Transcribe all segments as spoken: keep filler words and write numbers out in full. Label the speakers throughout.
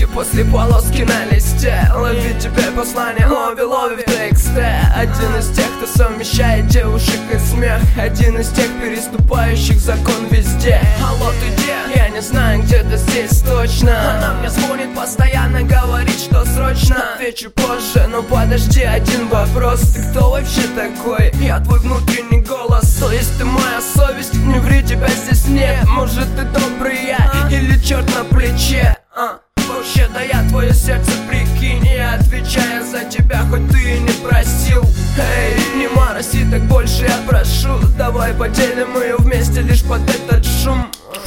Speaker 1: после полоски на листе. Лови тебе послание, лови, лови в тексте. Один из тех, кто совмещает девушек и смех. Один из тех, переступающих закон везде. Алло, ты где? Я не знаю, где ты здесь точно. Она мне звонит постоянно, говорит, что срочно. Отвечу позже, но подожди, один вопрос. Ты кто вообще такой? Я твой внутренний голос. То есть ты моя совесть? Не ври, тебя здесь нет. Может ты добрый я или черт на плече? А, вообще-то я твое сердце, прикинь. Я отвечаю за тебя, хоть ты и не просил. Эй, не мороси так больше, я прошу. Давай поделим ее вместе лишь под этот шум.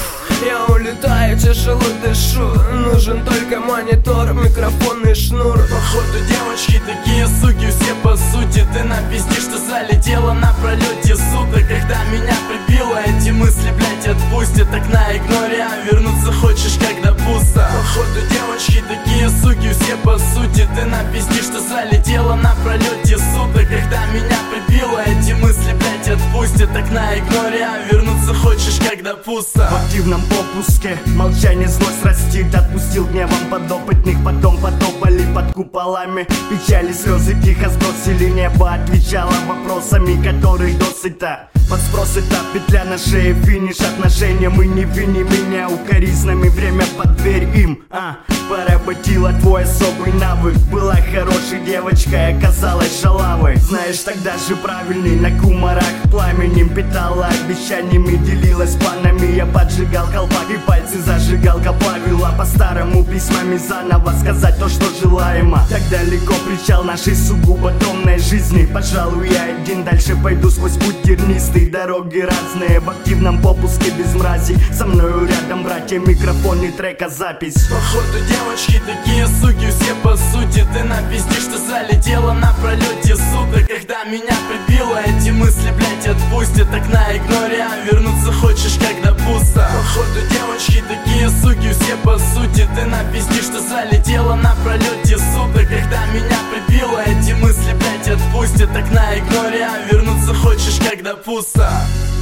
Speaker 1: Я улетаю, тяжело дышу. Нужен только монитор, микрофон и шнур.
Speaker 2: Походу девочки такие суки, все по сути. Ты нам пизди, что залетела на пролете суток. Когда меня прибило, эти мысли, блять, отпустят. Так на игноре, а вернуться хочешь, когда пусто. Походу девочки такие суки, все по сути. Ты нам пизди, что залетела на пролете суток. Когда меня прибило, эти мысли, блять, отпустят. Так на игноре, а вернуться хочешь, когда пусто.
Speaker 3: В активном попуске молчание злость растит. Отпустил гневом подопытных, потом потопали под куполами. Печали, слезы тихо сбросили, небо отвечало вопросами, которых досыта. Под спрос это петля на шее, финиш отношения. Мы не виним меня укоризнами, время под дверь им. А, поработила твой особый навык. Была хорошей девочкой, оказалась шалавой. Знаешь, тогда же правильный, на кумарах пламенем питала обещаниями, делилась планами. Я поджигал колпак и пальцы зажигалка плавила. По-старому письмами заново сказать то, что желаемо. Так далеко причал нашей сугубо томной жизни. Пожалуй, я один дальше пойду сквозь путь тернистый. Дороги разные, в активном попуске без мрази. Со мною рядом братья, микрофон и трека запись.
Speaker 2: Походу девочки такие суки, все по сути. Ты нам пизди, что залетела на пролете суток. Когда меня прибило, эти мысли, блять, отпустят. Так на игноре, а вернуться хочешь, когда пусто. Походу девочки такие суки, все по сути. Ты нам пизди, что залетела на пролете суток. Когда меня прибило, эти мысли, блять, отпустят. Так на игноре, а вернуться хочешь, когда пусто.